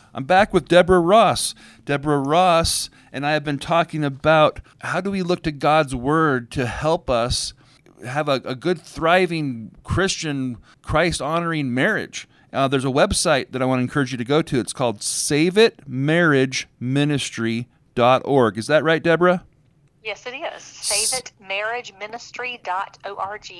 I'm back with Deborah Ross. Deborah Ross and I have been talking about how do we look to God's Word to help us have a good, thriving, Christian, Christ-honoring marriage. There's a website that I want to encourage you to go to. It's called SaveItMarriageMinistry.org. Is that right, Deborah? Yes, it is. SaveItMarriageMinistry.org.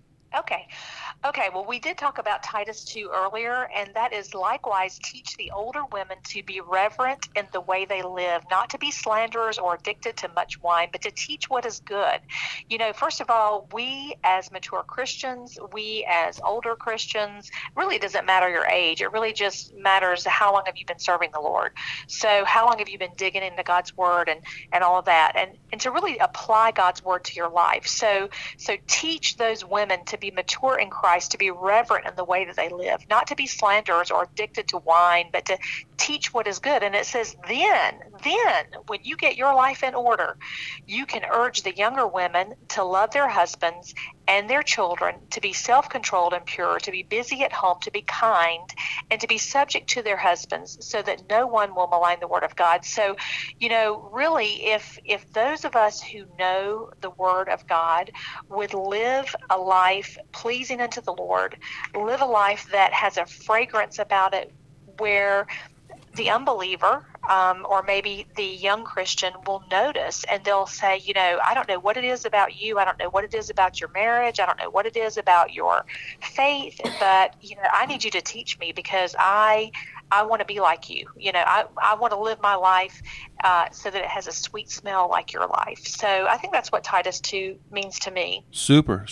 Okay, well, we did talk about Titus 2 earlier, and that is likewise teach the older women to be reverent in the way they live, not to be slanderers or addicted to much wine, but to teach what is good. First of all, we as mature Christians, we as older Christians, really it doesn't matter your age. It really just matters how long have you been serving the Lord. So how long have you been digging into God's Word and all of that, and to really apply God's Word to your life. So teach those women to be mature in Christ, to be reverent in the way that they live, not to be slanderers or addicted to wine, but to teach what is good. And it says, then, when you get your life in order, you can urge the younger women to love their husbands and their children, to be self-controlled and pure, to be busy at home, to be kind, and to be subject to their husbands, so that no one will malign the word of God. So, really, if those of us who know the word of God would live a life pleasing unto the Lord, live a life that has a fragrance about it, where the unbeliever or maybe the young Christian will notice, and they'll say, I don't know what it is about you. I don't know what it is about your marriage. I don't know what it is about your faith, but, I need you to teach me, because I want to be like you. I want to live my life so that it has a sweet smell like your life. So I think that's what Titus 2 means to me. Super.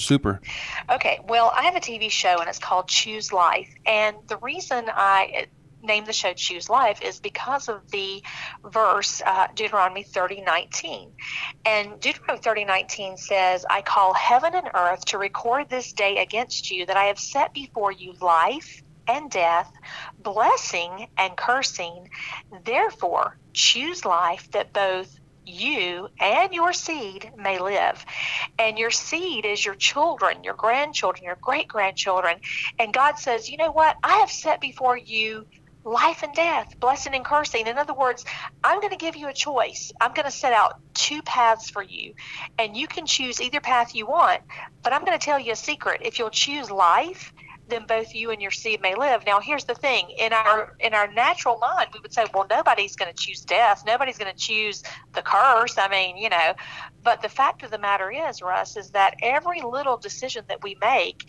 Okay, well, I have a TV show, and it's called Choose Life. And the reason I named the show Choose Life is because of the verse, Deuteronomy 30:19. And Deuteronomy 30:19 says, I call heaven and earth to record this day against you, that I have set before you life and death, blessing and cursing. Therefore, choose life, that both you and your seed may live. And your seed is your children, your grandchildren, your great-grandchildren. And God says, you know what? I have set before you life and death, blessing and cursing. In other words, I'm going to give you a choice. I'm going to set out two paths for you, and you can choose either path you want. But I'm going to tell you a secret. If you'll choose life, then both you and your seed may live. Now, here's the thing. In our natural mind, we would say, well, nobody's going to choose death. Nobody's going to choose the curse. But the fact of the matter is, Russ, is that every little decision that we make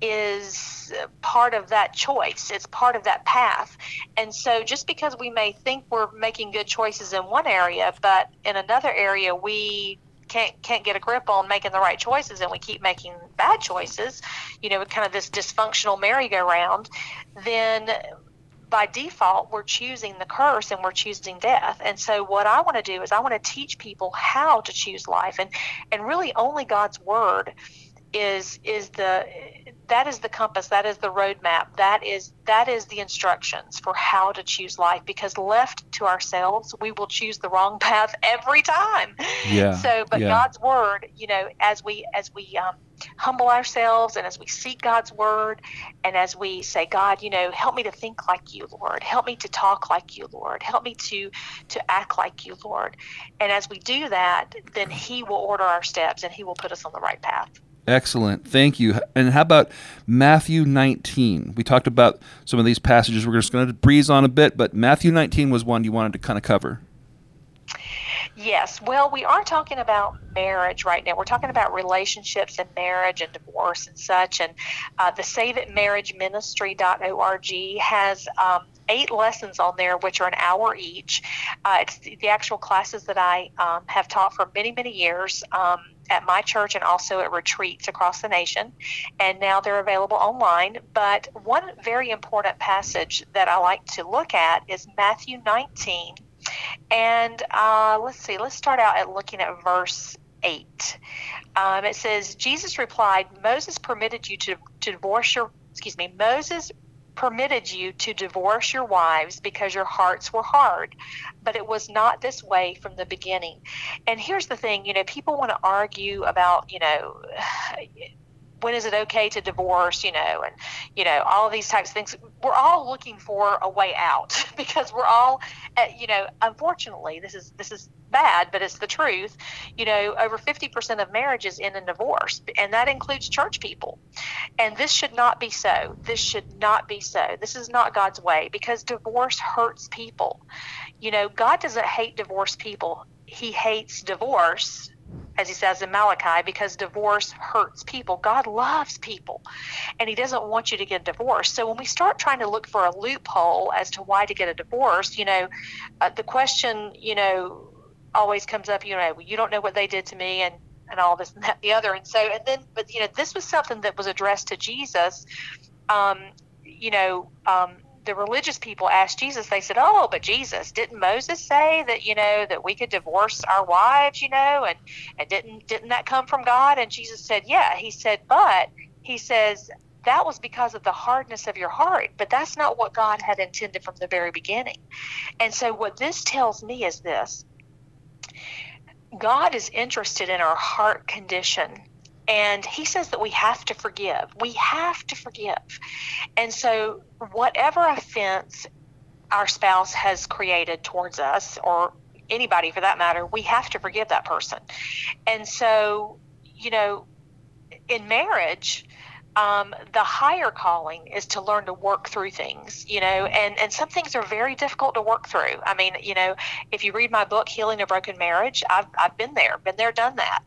is part of that choice. It's part of that path. And so just because we may think we're making good choices in one area, but in another area we can't get a grip on making the right choices, and we keep making bad choices, kind of this dysfunctional merry-go-round, then by default we're choosing the curse and we're choosing death. And so what I want to do is I want to teach people how to choose life, and really only God's word is the compass, that is the roadmap, that is the instructions for how to choose life, because left to ourselves, we will choose the wrong path every time. But God's word, as we humble ourselves, and as we seek God's word, and as we say, God, help me to think like you, Lord, help me to talk like you, Lord, help me to act like you, Lord. And as we do that, then he will order our steps, and he will put us on the right path. Excellent. Thank you. And how about Matthew 19? We talked about some of these passages. We're just going to breeze on a bit, but Matthew 19 was one you wanted to kind of cover. Yes. Well, we are talking about marriage right now. We're talking about relationships and marriage and divorce and such. And the SaveItMarriageMinistry.org has 8 lessons on there, which are an hour each. It's the actual classes that I have taught for many, many years at my church and also at retreats across the nation. And now they're available online. But one very important passage that I like to look at is Matthew 19. And let's start out at looking at verse 8. It says, Jesus replied, Moses permitted you to divorce your wives because your hearts were hard, but it was not this way from the beginning. And here's the thing, people want to argue about, when is it okay to divorce, and, all of these types of things. We're all looking for a way out because we're all, unfortunately, this is bad, but it's the truth. Over 50% of marriages end in divorce, and that includes church people. And this should not be so. This should not be so. This is not God's way, because divorce hurts people. God doesn't hate divorced people. He hates divorce, as he says in Malachi, because divorce hurts people. God loves people, and he doesn't want you to get divorced. So when we start trying to look for a loophole as to why to get a divorce, the question, always comes up, you don't know what they did to me, and all this and that and the other. And so, but this was something that was addressed to Jesus. The religious people asked Jesus, they said, "Oh, but Jesus, didn't Moses say that, that we could divorce our wives, and didn't that come from God?" And Jesus said, "Yeah." He said, but he says, that was because of the hardness of your heart, but that's not what God had intended from the very beginning. And so what this tells me is this: God is interested in our heart condition. And he says that we have to forgive. We have to forgive. And so whatever offense our spouse has created towards us, or anybody for that matter, we have to forgive that person. And so, in marriage, the higher calling is to learn to work through things, and some things are very difficult to work through. I mean, if you read my book, Healing a Broken Marriage, I've been there, done that.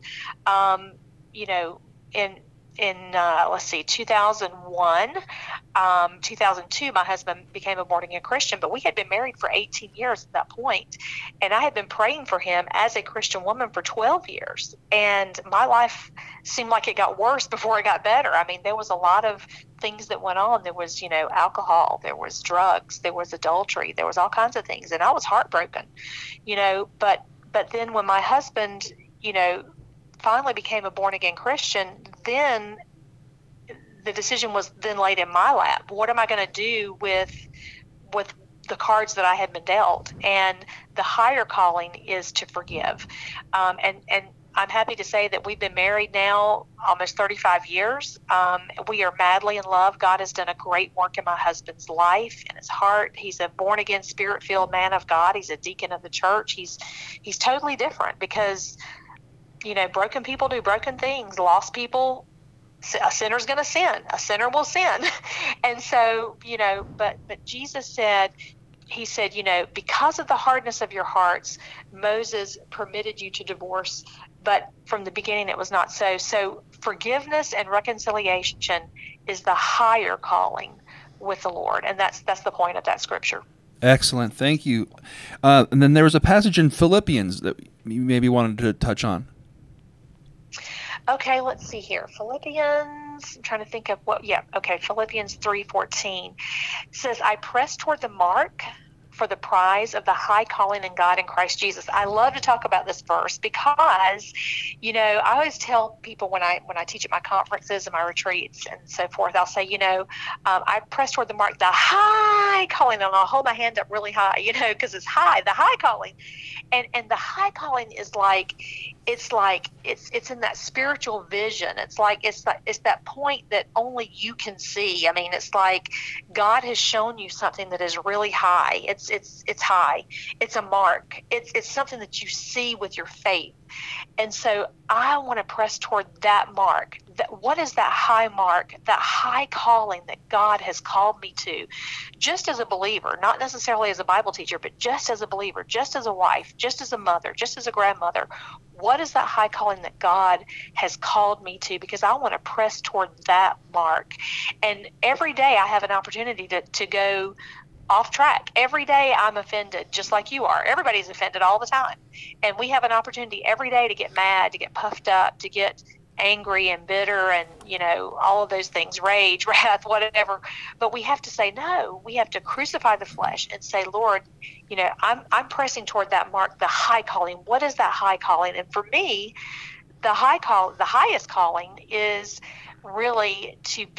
In let's see, 2001, 2002, my husband became a born again Christian, but we had been married for 18 years at that point, and I had been praying for him as a Christian woman for 12 years, and my life seemed like it got worse before it got better. I mean, there was a lot of things that went on. There was, alcohol, there was drugs, there was adultery, there was all kinds of things, and I was heartbroken, but then when my husband, finally became a born-again Christian, then the decision was then laid in my lap. What am I going to do with the cards that I had been dealt? And the higher calling is to forgive. And I'm happy to say that we've been married now almost 35 years. We are madly in love. God has done a great work in my husband's life and his heart. He's a born-again, spirit-filled man of God. He's a deacon of the church. He's totally different because broken people do broken things. Lost people, a sinner's going to sin. A sinner will sin. And so, but Jesus said, he said, because of the hardness of your hearts, Moses permitted you to divorce, but from the beginning it was not so. So forgiveness and reconciliation is the higher calling with the Lord. And that's the point of that scripture. Excellent. Thank you. And then there was a passage in Philippians that you maybe wanted to touch on. Okay, let's see here. Philippians, I'm trying to think of Philippians 3:14 says, "I press toward the mark for the prize of the high calling in God in Christ Jesus." I love to talk about this verse because, I always tell people when I teach at my conferences and my retreats and so forth, I'll say, I press toward the mark, the high calling, and I'll hold my hand up really high, because it's high, the high calling. And the high calling is it's in that spiritual vision. It's that point that only you can see. I mean, it's like God has shown you something that is really high. It's high. It's a mark. It's something that you see with your faith. And so I want to press toward that mark. What is that high mark, that high calling that God has called me to, just as a believer, not necessarily as a Bible teacher, but just as a believer, just as a wife, just as a mother, just as a grandmother? What is that high calling that God has called me to? Because I want to press toward that mark. And every day I have an opportunity to go off track. Every day I'm offended, just like you are. Everybody's offended all the time. And we have an opportunity every day to get mad, to get puffed up, to get angry and bitter and, all of those things, rage, wrath, whatever. But we have to say no. We have to crucify the flesh and say, Lord, I'm pressing toward that mark, the high calling. What is that high calling? And for me, the highest calling is really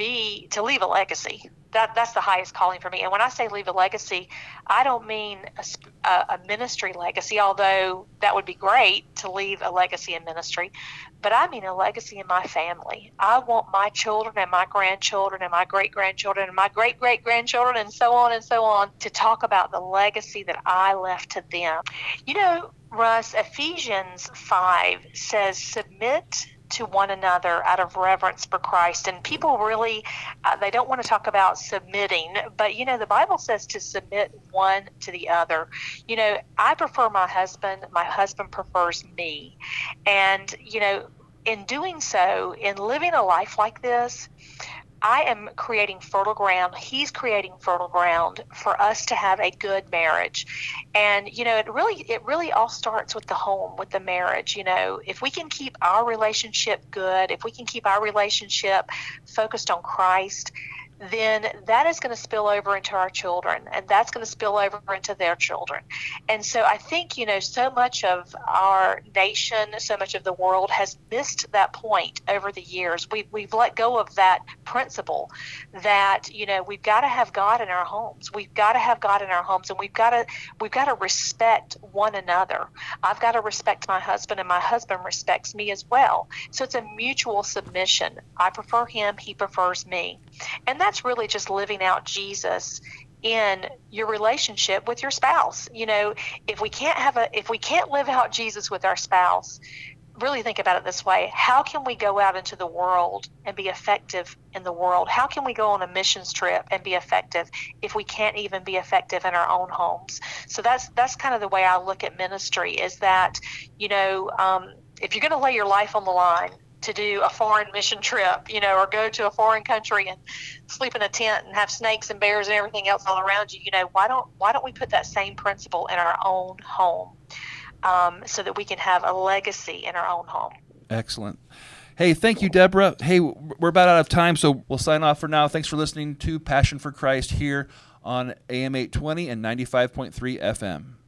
to leave a legacy. That's the highest calling for me. And when I say leave a legacy, I don't mean a ministry legacy, although that would be great to leave a legacy in ministry, but I mean a legacy in my family. I want my children and my grandchildren and my great-grandchildren and my great-great-grandchildren and so on to talk about the legacy that I left to them. You know, Russ, Ephesians 5 says, submit to one another out of reverence for Christ. And people really, they don't want to talk about submitting, but, you know, the Bible says to submit one to the other. You know, I prefer my husband prefers me. And, you know, in doing so, in living a life like this, I am creating fertile ground. He's creating fertile ground for us to have a good marriage. And, you know, it really all starts with the home, with the marriage. You know, if we can keep our relationship good, if we can keep our relationship focused on Christ, then that is going to spill over into our children, and that's going to spill over into their children. And so I think, you know, so much of our nation, so much of the world has missed that point over the years. We've let go of that principle that, you know, we've got to have God in our homes. We've got to have God in our homes, and we've got to respect one another. I've got to respect my husband, and my husband respects me as well. So it's a mutual submission. I prefer him, he prefers me. And that's really just living out Jesus in your relationship with your spouse. You know, if we can't live out Jesus with our spouse, really think about it this way: how can we go out into the world and be effective in the world? How can we go on a missions trip and be effective if we can't even be effective in our own homes? So that's kind of the way I look at ministry, is that, you know, if you're going to lay your life on the line to do a foreign mission trip, you know, or go to a foreign country and sleep in a tent and have snakes and bears and everything else all around you, you know, why don't we put that same principle in our own home, so that we can have a legacy in our own home? Excellent. Hey, thank you, Deborah. Hey, we're about out of time, so we'll sign off for now. Thanks for listening to Passion for Christ here on AM 820 and 95.3 FM.